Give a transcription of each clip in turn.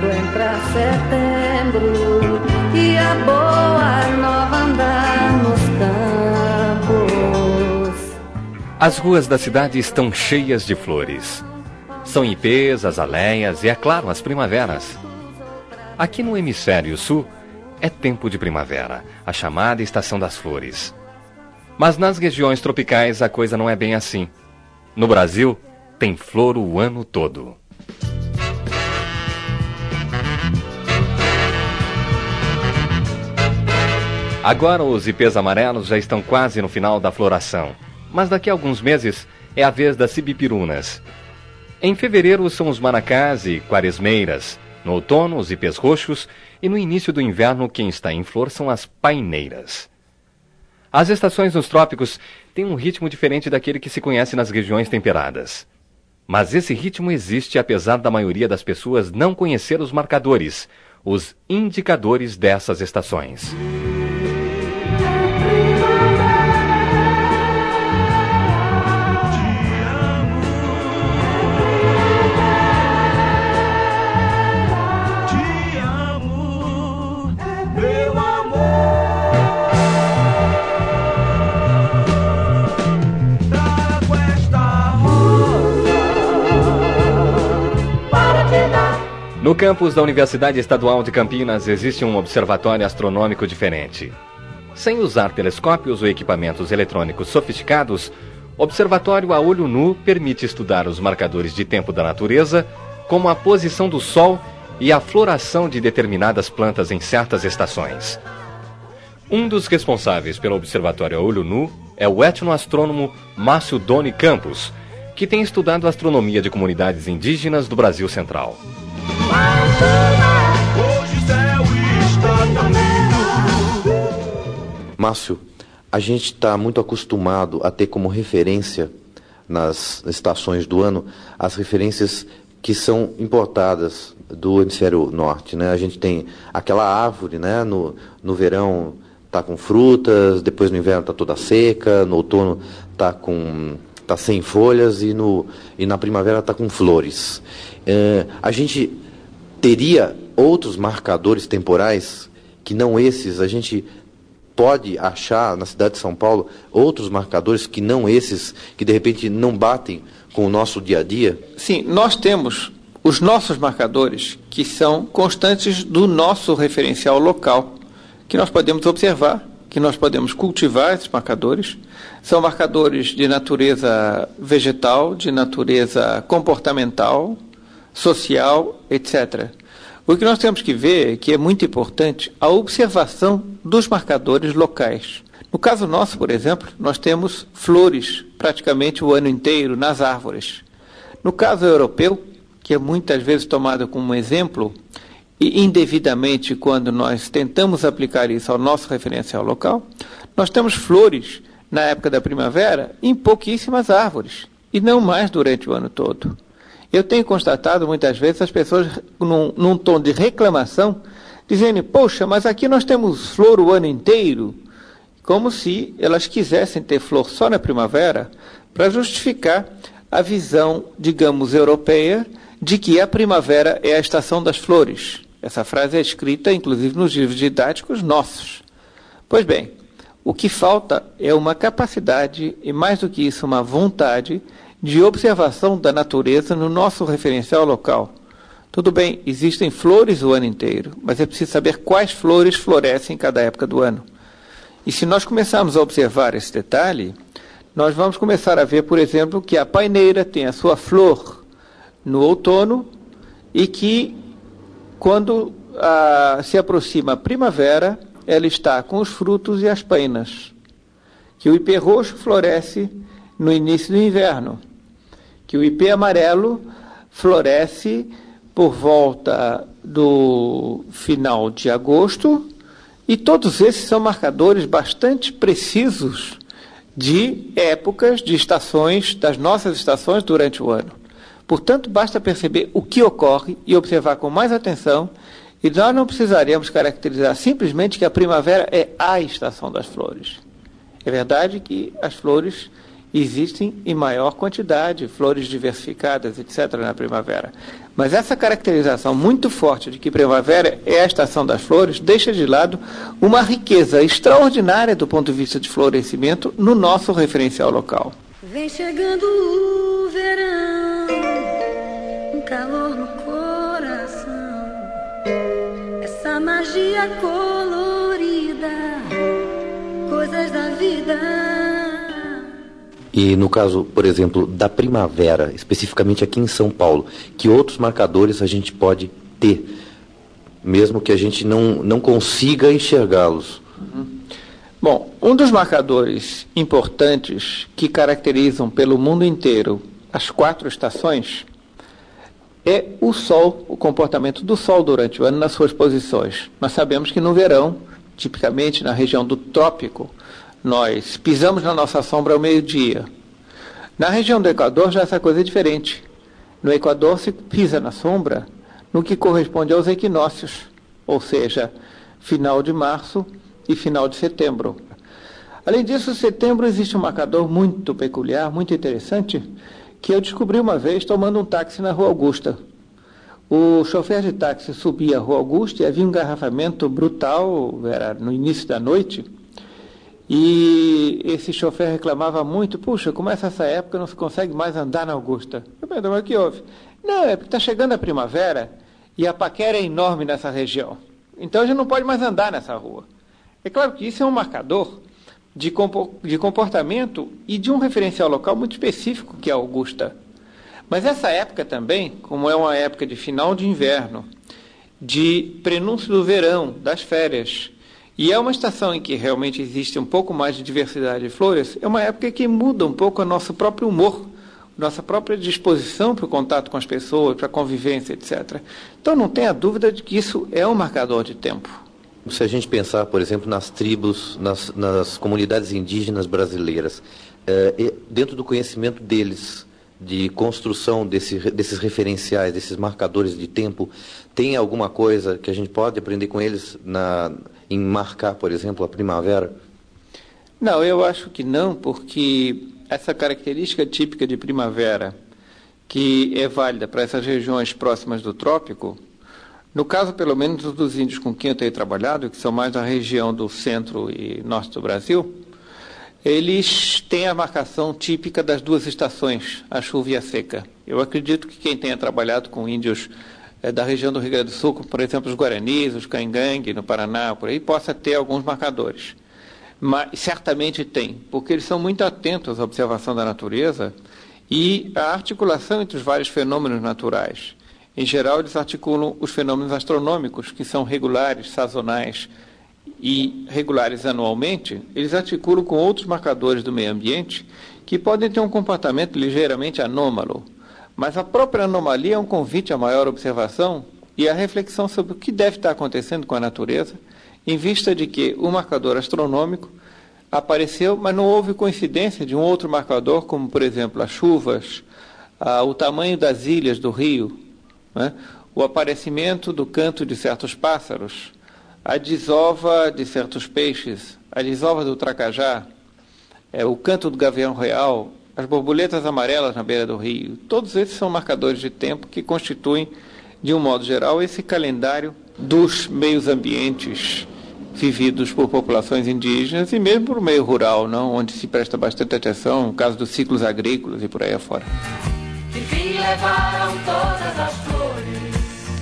quando entra setembro e a boa nova andar nos campos. As ruas da cidade estão cheias de flores. São ipês, azaleias e, é claro, as primaveras. Aqui no hemisfério sul, é tempo de primavera, a chamada estação das flores. Mas nas regiões tropicais a coisa não é bem assim. No Brasil, tem flor o ano todo. Agora os ipês amarelos já estão quase no final da floração, mas daqui a alguns meses é a vez das sibipirunas. Em fevereiro são os maracás e quaresmeiras, no outono os ipês roxos e no início do inverno quem está em flor são as paineiras. As estações nos trópicos têm um ritmo diferente daquele que se conhece nas regiões temperadas. Mas esse ritmo existe apesar da maioria das pessoas não conhecer os marcadores, os indicadores dessas estações. No campus da Universidade Estadual de Campinas existe um observatório astronômico diferente. Sem usar telescópios ou equipamentos eletrônicos sofisticados, o observatório a olho nu permite estudar os marcadores de tempo da natureza, como a posição do Sol e a floração de determinadas plantas em certas estações. Um dos responsáveis pelo observatório a olho nu é o etnoastrônomo Márcio Doni Campos, que tem estudado a astronomia de comunidades indígenas do Brasil Central. Márcio, a gente está muito acostumado a ter como referência nas estações do ano as referências que são importadas do hemisfério norte, né? A gente tem aquela árvore, né? No verão está com frutas, depois no inverno está toda seca, no outono está sem folhas e na primavera está com flores. A gente teria outros marcadores temporais que não esses. A gente pode achar na cidade de São Paulo outros marcadores que não esses, que de repente não batem com o nosso dia a dia? Sim, nós temos os nossos marcadores, que são constantes do nosso referencial local, que nós podemos observar, que nós podemos cultivar esses marcadores. São marcadores de natureza vegetal, de natureza comportamental, social, etc. O que nós temos que ver é que é muito importante a observação dos marcadores locais. No caso nosso, por exemplo, nós temos flores praticamente o ano inteiro nas árvores. No caso europeu, que é muitas vezes tomado como exemplo, e indevidamente quando nós tentamos aplicar isso ao nosso referencial local, nós temos flores na época da primavera em pouquíssimas árvores, e não mais durante o ano todo. Eu tenho constatado muitas vezes as pessoas num tom de reclamação, dizendo, poxa, mas aqui nós temos flor o ano inteiro, como se elas quisessem ter flor só na primavera, para justificar a visão, digamos, europeia, de que a primavera é a estação das flores. Essa frase é escrita, inclusive, nos livros didáticos nossos. Pois bem, o que falta é uma capacidade, e mais do que isso, uma vontade, de observação da natureza no nosso referencial local. Tudo bem, existem flores o ano inteiro, mas é preciso saber quais flores florescem em cada época do ano. E se nós começarmos a observar esse detalhe, nós vamos começar a ver, por exemplo, que a paineira tem a sua flor no outono e que, quando se aproxima a primavera, ela está com os frutos e as painas. Que o ipê roxo floresce no início do inverno. Que o ipê amarelo floresce por volta do final de agosto, e todos esses são marcadores bastante precisos de épocas, de estações, das nossas estações durante o ano. Portanto, basta perceber o que ocorre e observar com mais atenção, e nós não precisaremos caracterizar simplesmente que a primavera é a estação das flores. É verdade que as flores existem em maior quantidade flores diversificadas, etc., na primavera. Mas essa caracterização muito forte de que primavera é a estação das flores deixa de lado uma riqueza extraordinária do ponto de vista de florescimento no nosso referencial local. Vem chegando o verão, um calor no coração, essa magia colorida, coisas da vida. E no caso, por exemplo, da primavera, especificamente aqui em São Paulo, que outros marcadores a gente pode ter, mesmo que a gente não consiga enxergá-los? Bom, um dos marcadores importantes que caracterizam pelo mundo inteiro as 4 estações é o Sol, o comportamento do Sol durante o ano nas suas posições. Nós sabemos que no verão, tipicamente na região do trópico, nós pisamos na nossa sombra ao meio-dia. Na região do Equador já essa coisa é diferente. No Equador se pisa na sombra no que corresponde aos equinócios, ou seja, final de março e final de setembro. Além disso, em setembro existe um marcador muito peculiar, muito interessante, que eu descobri uma vez tomando um táxi na Rua Augusta. O chofer de táxi subia a Rua Augusta e havia um engarrafamento brutal, era no início da noite, e esse chofer reclamava muito: puxa, começa essa época, não se consegue mais andar na Augusta. Eu perguntei: mas o que houve? Não, é porque está chegando a primavera e a paquera é enorme nessa região. Então a gente não pode mais andar nessa rua. É claro que isso é um marcador de comportamento e de um referencial local muito específico, que é a Augusta. Mas essa época também, como é uma época de final de inverno, de prenúncio do verão, das férias, e é uma estação em que realmente existe um pouco mais de diversidade de flores, é uma época que muda um pouco o nosso próprio humor, nossa própria disposição para o contato com as pessoas, para a convivência, etc. Então não tenha dúvida de que isso é um marcador de tempo. Se a gente pensar, por exemplo, nas tribos, nas comunidades indígenas brasileiras, dentro do conhecimento deles, de construção desses referenciais, desses marcadores de tempo, tem alguma coisa que a gente pode aprender com eles em marcar, por exemplo, a primavera? Não, eu acho que não, porque essa característica típica de primavera, que é válida para essas regiões próximas do trópico, no caso, pelo menos, dos índios com quem eu tenho trabalhado, que são mais da região do centro e norte do Brasil, eles têm a marcação típica das 2 estações, a chuva e a seca. Eu acredito que quem tenha trabalhado com índios da região do Rio Grande do Sul, como, por exemplo, os Guaranis, os Caingangue, no Paraná, por aí, possa ter alguns marcadores. Mas certamente tem, porque eles são muito atentos à observação da natureza e à articulação entre os vários fenômenos naturais. Em geral, eles articulam os fenômenos astronômicos, que são regulares, sazonais e regulares anualmente. Eles articulam com outros marcadores do meio ambiente que podem ter um comportamento ligeiramente anômalo. Mas a própria anomalia é um convite à maior observação e à reflexão sobre o que deve estar acontecendo com a natureza, em vista de que o marcador astronômico apareceu, mas não houve coincidência de um outro marcador, como, por exemplo, as chuvas, o tamanho das ilhas do rio, né? O aparecimento do canto de certos pássaros, a desova de certos peixes, a desova do tracajá, o canto do gavião real, as borboletas amarelas na beira do rio. Todos esses são marcadores de tempo que constituem, de um modo geral, esse calendário dos meios ambientes vividos por populações indígenas e mesmo por meio rural, não? Onde se presta bastante atenção, no caso dos ciclos agrícolas e por aí afora. Enfim levaram todas as flores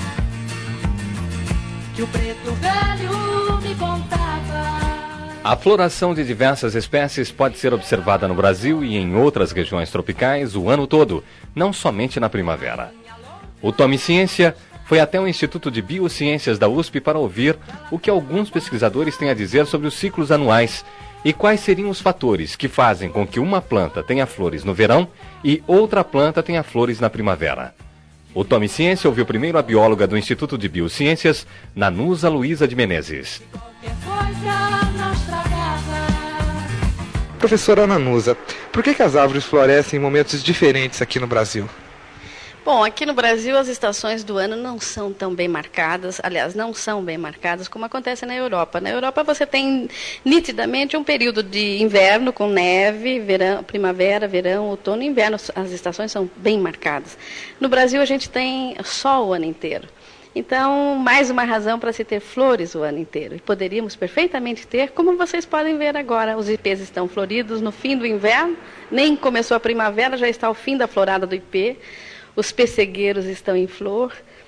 que o preto velho me contava. A floração de diversas espécies pode ser observada no Brasil e em outras regiões tropicais o ano todo, não somente na primavera. O Tome Ciência foi até o Instituto de Biociências da USP para ouvir o que alguns pesquisadores têm a dizer sobre os ciclos anuais e quais seriam os fatores que fazem com que uma planta tenha flores no verão e outra planta tenha flores na primavera. O Tome Ciência ouviu primeiro a bióloga do Instituto de Biociências, Nanusa Luiza de Menezes. Professora Nanusa, por que as árvores florescem em momentos diferentes aqui no Brasil? Bom, aqui no Brasil as estações do ano não são tão bem marcadas, aliás, não são bem marcadas como acontece na Europa. Na Europa você tem nitidamente um período de inverno com neve, verão, primavera, verão, outono e inverno. As estações são bem marcadas. No Brasil a gente tem sol o ano inteiro. Então, mais uma razão para se ter flores o ano inteiro. E poderíamos perfeitamente ter, como vocês podem ver agora, os ipês estão floridos no fim do inverno, nem começou a primavera, já está o fim da florada do ipê. Os pessegueiros estão em flor,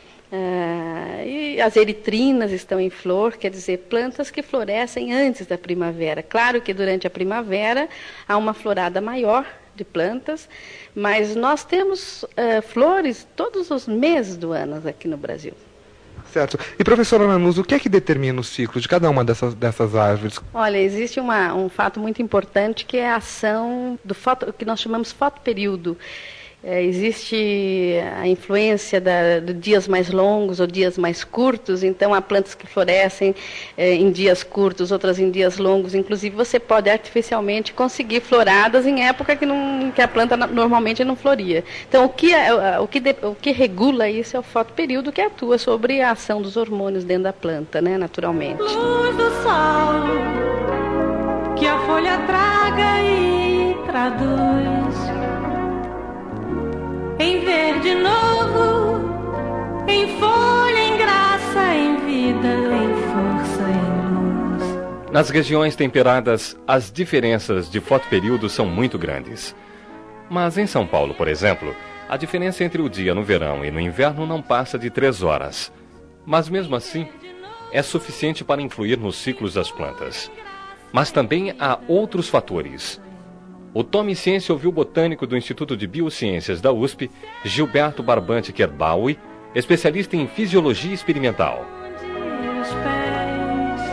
e as eritrinas estão em flor, quer dizer, plantas que florescem antes da primavera. Claro que durante a primavera há uma florada maior de plantas, mas nós temos flores todos os meses do ano aqui no Brasil. Certo. E, professora Lanuz, o que é que determina o ciclo de cada uma dessas árvores? Olha, existe um fato muito importante que é a ação do que nós chamamos fotoperíodo. Existe a influência de dias mais longos ou dias mais curtos, então há plantas que florescem em dias curtos, outras em dias longos. Inclusive você pode artificialmente conseguir floradas em época que a planta normalmente não floria. Então o que regula isso é o fotoperíodo, que atua sobre a ação dos hormônios dentro da planta, né, naturalmente. Luz do sol, que a folha traga e traduz em verde novo, em folha, em graça, em vida, em força, em luz. Nas regiões temperadas, as diferenças de fotoperíodo são muito grandes. Mas em São Paulo, por exemplo, a diferença entre o dia no verão e no inverno não passa de 3 horas. Mas mesmo assim, é suficiente para influir nos ciclos das plantas. Mas também há outros fatores. O Tome Ciência ouviu o botânico do Instituto de Biociências da USP, Gilberto Barbante Kerbaui, especialista em fisiologia experimental. Os pés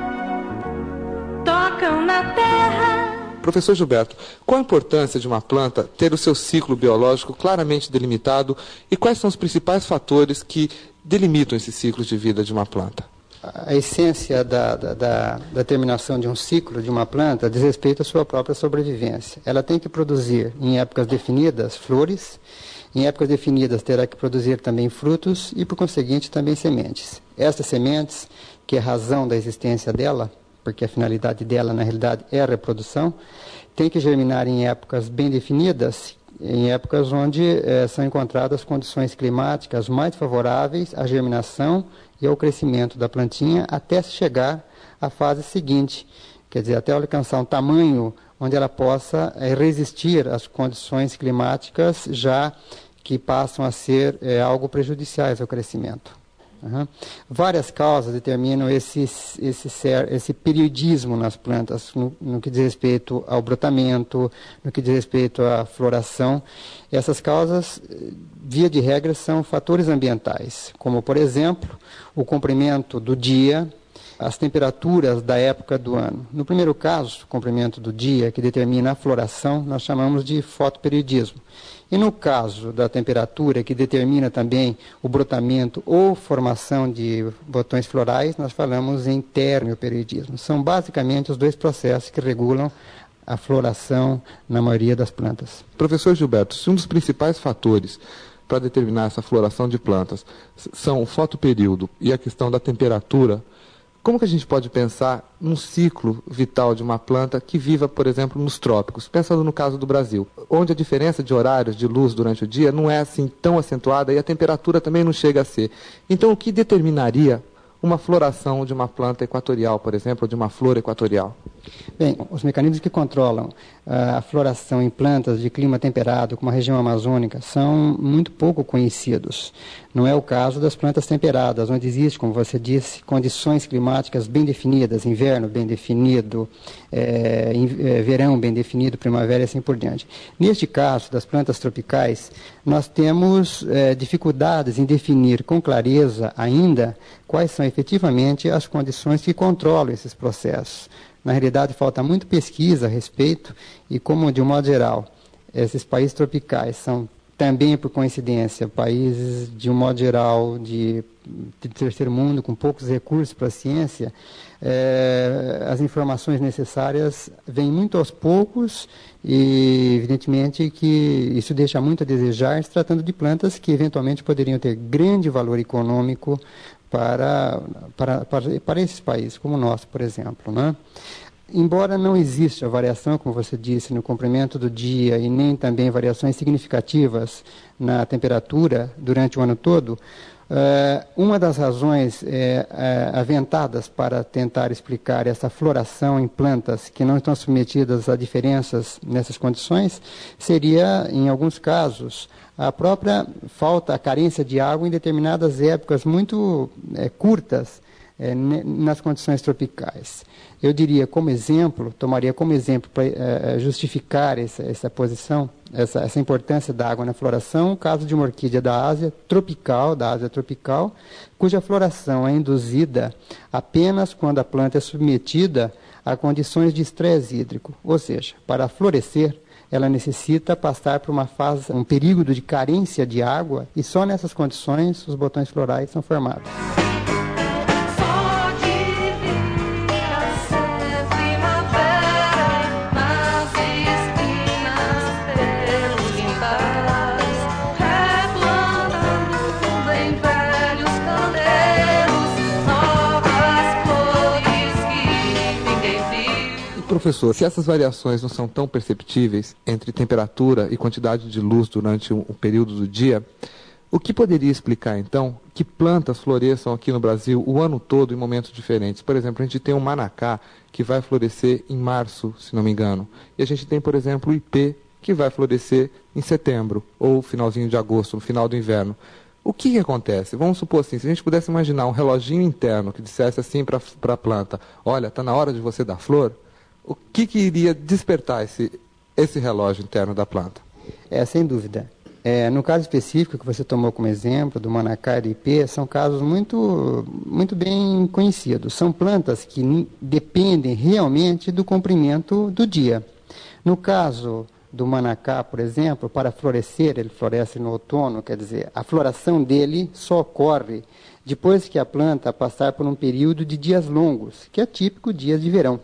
tocam na terra. Professor Gilberto, qual a importância de uma planta ter o seu ciclo biológico claramente delimitado e quais são os principais fatores que delimitam esse ciclo de vida de uma planta? A essência da terminação de um ciclo de uma planta diz respeito à sua própria sobrevivência. Ela tem que produzir, em épocas definidas, flores, em épocas definidas terá que produzir também frutos e, por conseguinte, também sementes. Estas sementes, que é a razão da existência dela, porque a finalidade dela, na realidade, é a reprodução, tem que germinar em épocas bem definidas, em épocas onde são encontradas condições climáticas mais favoráveis à germinação e ao crescimento da plantinha até chegar à fase seguinte, quer dizer, até alcançar um tamanho onde ela possa resistir às condições climáticas já que passam a ser algo prejudiciais ao crescimento. Várias causas determinam esse periodismo nas plantas, no que diz respeito ao brotamento, no que diz respeito à floração. Essas causas, via de regra, são fatores ambientais, como, por exemplo, o comprimento do dia, as temperaturas da época do ano. No primeiro caso, o comprimento do dia, que determina a floração, nós chamamos de fotoperiodismo. E no caso da temperatura, que determina também o brotamento ou formação de botões florais, nós falamos em termoperiodismo. São basicamente os dois processos que regulam a floração na maioria das plantas. Professor Gilberto, se um dos principais fatores para determinar essa floração de plantas são o fotoperíodo e a questão da temperatura, como que a gente pode pensar num ciclo vital de uma planta que viva, por exemplo, nos trópicos? Pensando no caso do Brasil, onde a diferença de horários de luz durante o dia não é assim tão acentuada e a temperatura também não chega a ser. Então, o que determinaria uma floração de uma planta equatorial, por exemplo, ou de uma flor equatorial? Bem, os mecanismos que controlam a floração em plantas de clima temperado, como a região amazônica, são muito pouco conhecidos. Não é o caso das plantas temperadas, onde existe, como você disse, condições climáticas bem definidas, inverno bem definido, verão bem definido, primavera e assim por diante. Neste caso, das plantas tropicais, nós temos dificuldades em definir com clareza ainda quais são efetivamente as condições que controlam esses processos. Na realidade, falta muito pesquisa a respeito e, como de um modo geral, esses países tropicais são também, por coincidência, países, de um modo geral, de terceiro mundo, com poucos recursos para a ciência, as informações necessárias vêm muito aos poucos e, evidentemente, que isso deixa muito a desejar, se tratando de plantas que, eventualmente, poderiam ter grande valor econômico para esses países, como o nosso, por exemplo, né? Embora não exista variação, como você disse, no comprimento do dia e nem também variações significativas na temperatura durante o ano todo, uma das razões aventadas para tentar explicar essa floração em plantas que não estão submetidas a diferenças nessas condições seria, em alguns casos, a própria falta, a carência de água em determinadas épocas muito curtas nas condições tropicais. Eu diria como exemplo, tomaria como exemplo para justificar essa posição, essa importância da água na floração, o caso de uma orquídea da Ásia tropical, cuja floração é induzida apenas quando a planta é submetida a condições de estresse hídrico, ou seja, para florescer, ela necessita passar por um período de carência de água e só nessas condições os botões florais são formados. Professor, se essas variações não são tão perceptíveis entre temperatura e quantidade de luz durante o período do dia, o que poderia explicar, então, que plantas floresçam aqui no Brasil o ano todo em momentos diferentes? Por exemplo, a gente tem o manacá, que vai florescer em março, se não me engano. E a gente tem, por exemplo, o ipê, que vai florescer em setembro, ou finalzinho de agosto, no final do inverno. O que acontece? Vamos supor assim, se a gente pudesse imaginar um reloginho interno que dissesse assim para a planta, olha, está na hora de você dar flor, o que iria despertar esse relógio interno da planta? Sem dúvida. No caso específico que você tomou como exemplo, do manacá e do ipê, são casos muito, muito bem conhecidos. São plantas que dependem realmente do comprimento do dia. No caso do manacá, por exemplo, para florescer, ele floresce no outono, quer dizer, a floração dele só ocorre depois que a planta passar por um período de dias longos, que é típico dias de verão.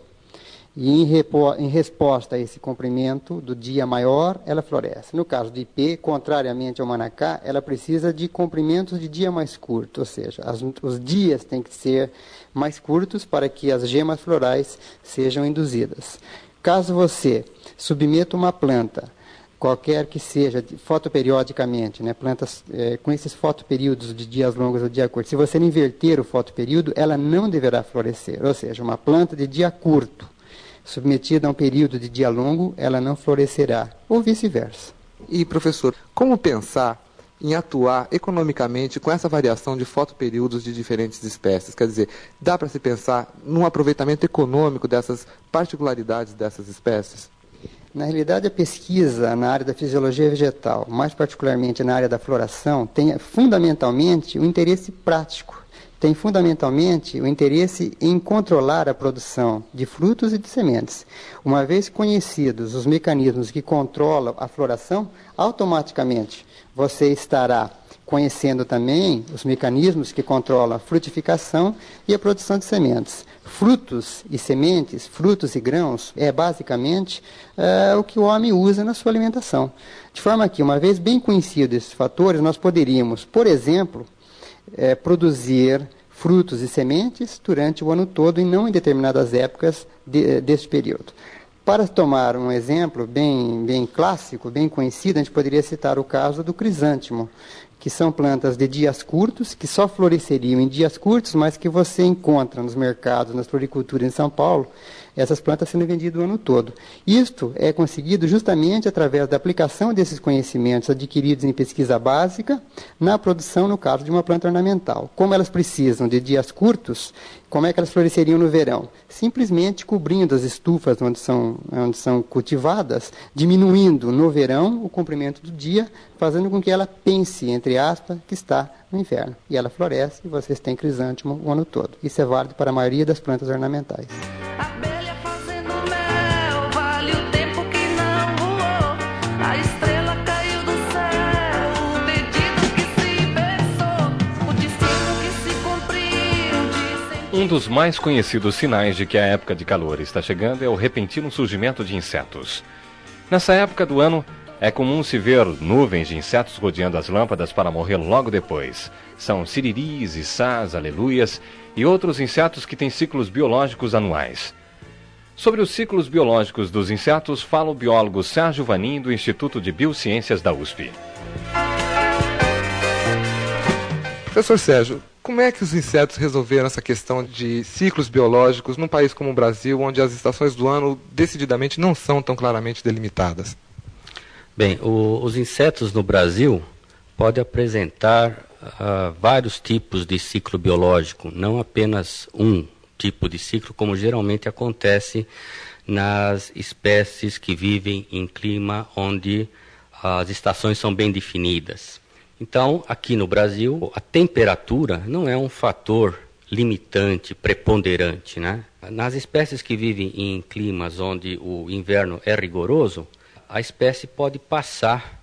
E em resposta a esse comprimento do dia maior, ela floresce. No caso do ipê, contrariamente ao manacá, ela precisa de comprimentos de dia mais curto, ou seja, os dias têm que ser mais curtos para que as gemas florais sejam induzidas. Caso você submeta uma planta, qualquer que seja, fotoperiodicamente, né, plantas com esses fotoperíodos de dias longos ou dia curto, se você inverter o fotoperíodo, ela não deverá florescer, ou seja, uma planta de dia curto, submetida a um período de dia longo, ela não florescerá, ou vice-versa. E, professor, como pensar em atuar economicamente com essa variação de fotoperíodos de diferentes espécies? Quer dizer, dá para se pensar num aproveitamento econômico dessas particularidades dessas espécies? Na realidade, a pesquisa na área da fisiologia vegetal, mais particularmente na área da floração, tem fundamentalmente o interesse prático. Tem fundamentalmente o interesse em controlar a produção de frutos e de sementes. Uma vez conhecidos os mecanismos que controlam a floração, automaticamente você estará conhecendo também os mecanismos que controlam a frutificação e a produção de sementes. Frutos e sementes, frutos e grãos, é basicamente o que o homem usa na sua alimentação. De forma que, uma vez bem conhecidos esses fatores, nós poderíamos, por exemplo, produzir frutos e sementes durante o ano todo e não em determinadas épocas desse período. Para tomar um exemplo bem clássico, bem conhecido, a gente poderia citar o caso do crisântemo, que são plantas de dias curtos, que só floresceriam em dias curtos, mas que você encontra nos mercados, nas floriculturas em São Paulo, essas plantas sendo vendidas o ano todo. Isto é conseguido justamente através da aplicação desses conhecimentos adquiridos em pesquisa básica na produção, no caso de uma planta ornamental. Como elas precisam de dias curtos, como é que elas floresceriam no verão? Simplesmente cobrindo as estufas onde são cultivadas, diminuindo no verão o comprimento do dia, fazendo com que ela pense, entre aspas, que está no inverno. E ela floresce e vocês têm crisântemo o ano todo. Isso é válido para a maioria das plantas ornamentais. Um dos mais conhecidos sinais de que a época de calor está chegando é o repentino surgimento de insetos. Nessa época do ano, é comum se ver nuvens de insetos rodeando as lâmpadas para morrer logo depois. São siriris, içás, aleluias e outros insetos que têm ciclos biológicos anuais. Sobre os ciclos biológicos dos insetos, fala o biólogo Sérgio Vanin, do Instituto de Biociências da USP. Professor Sérgio, como é que os insetos resolveram essa questão de ciclos biológicos num país como o Brasil, onde as estações do ano decididamente não são tão claramente delimitadas? Bem, os insetos no Brasil podem apresentar vários tipos de ciclo biológico, não apenas um tipo de ciclo, como geralmente acontece nas espécies que vivem em clima onde as estações são bem definidas. Então, aqui no Brasil, a temperatura não é um fator limitante, preponderante, né? Nas espécies que vivem em climas onde o inverno é rigoroso, a espécie pode passar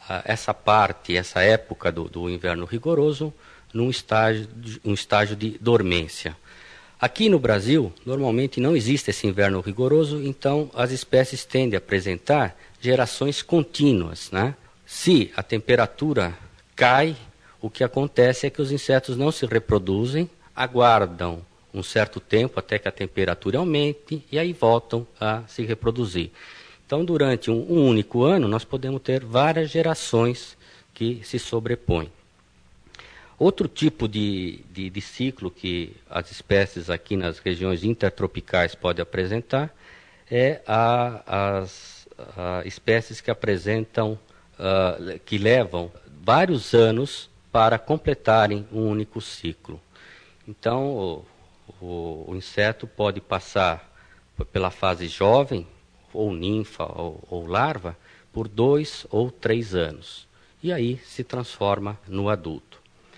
essa época do inverno rigoroso num estágio de dormência. Aqui no Brasil, normalmente não existe esse inverno rigoroso, então as espécies tendem a apresentar gerações contínuas, né? Se a temperatura cai, o que acontece é que os insetos não se reproduzem, aguardam um certo tempo até que a temperatura aumente e aí voltam a se reproduzir. Então, durante um único ano, nós podemos ter várias gerações que se sobrepõem. Outro tipo de ciclo que as espécies aqui nas regiões intertropicais podem apresentar é as espécies que apresentam, que levam vários anos para completarem um único ciclo. Então, o inseto pode passar pela fase jovem, ou ninfa, ou larva, por 2 ou 3 anos. E aí se transforma no adulto.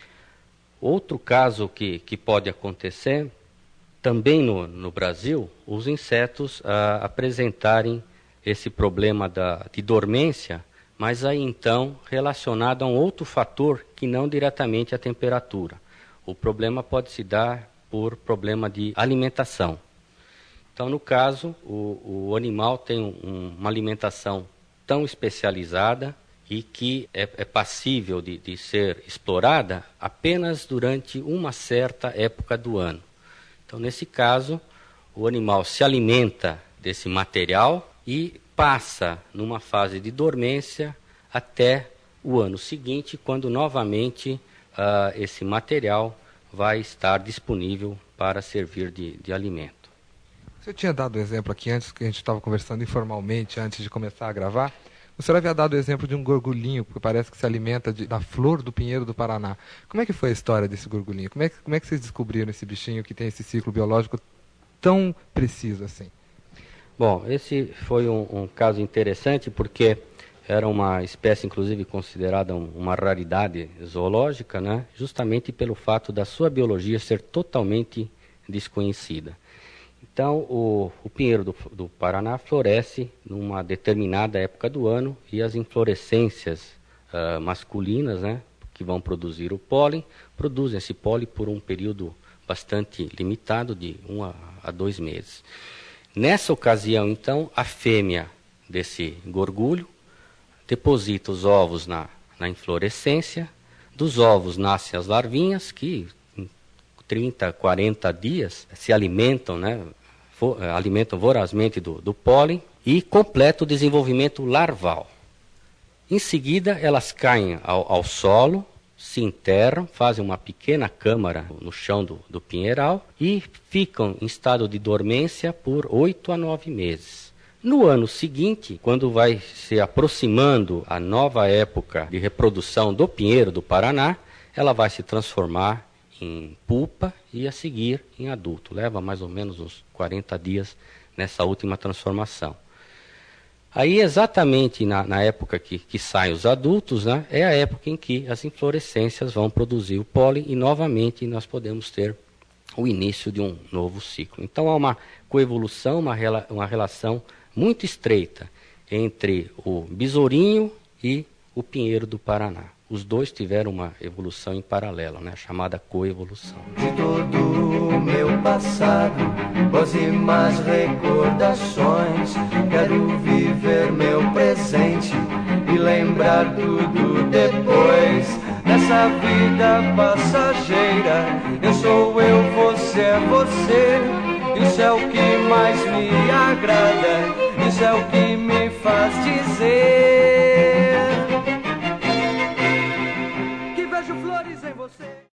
Outro caso que pode acontecer, também no Brasil, os insetos apresentarem esse problema de dormência, mas aí então relacionado a um outro fator que não diretamente a temperatura. O problema pode se dar por problema de alimentação. Então, no caso, o animal tem uma alimentação tão especializada e que é passível de ser explorada apenas durante uma certa época do ano. Então, nesse caso, o animal se alimenta desse material e passa numa fase de dormência até o ano seguinte, quando novamente esse material vai estar disponível para servir de alimento. Você tinha dado o exemplo aqui antes, que a gente estava conversando informalmente antes de começar a gravar. O senhor havia dado o exemplo de um gorgulhinho, que parece que se alimenta da flor do pinheiro do Paraná. Como é que foi a história desse gorgulhinho? Como é que vocês descobriram esse bichinho que tem esse ciclo biológico tão preciso assim? Bom, esse foi um caso interessante porque era uma espécie, inclusive, considerada uma raridade zoológica, né? Justamente pelo fato da sua biologia ser totalmente desconhecida. Então, o pinheiro do Paraná floresce numa determinada época do ano e as inflorescências masculinas, né, que vão produzir o pólen, produzem esse pólen por um período bastante limitado, de 1 a 2 meses. Nessa ocasião, então, a fêmea desse gorgulho deposita os ovos na inflorescência, dos ovos nascem as larvinhas que 30, 40 dias se alimentam, né, alimentam vorazmente do pólen e completa o desenvolvimento larval. Em seguida, elas caem ao solo, se enterram, fazem uma pequena câmara no chão do pinheiral e ficam em estado de dormência por 8 a 9 meses. No ano seguinte, quando vai se aproximando a nova época de reprodução do pinheiro do Paraná, ela vai se transformar em pupa e a seguir em adulto. Leva mais ou menos uns 40 dias nessa última transformação. Aí, exatamente na época que saem os adultos, né, é a época em que as inflorescências vão produzir o pólen e, novamente, nós podemos ter o início de um novo ciclo. Então, há uma coevolução, uma relação muito estreita entre o besourinho e o pinheiro do Paraná. os dois tiveram uma evolução em paralelo, né, chamada coevolução. De todo o meu passado, boas e más recordações, quero viver meu presente e lembrar tudo depois. Nessa vida passageira, eu sou eu, você é você. Isso é o que mais me agrada, isso é o que me faz dizer que vejo flores em você.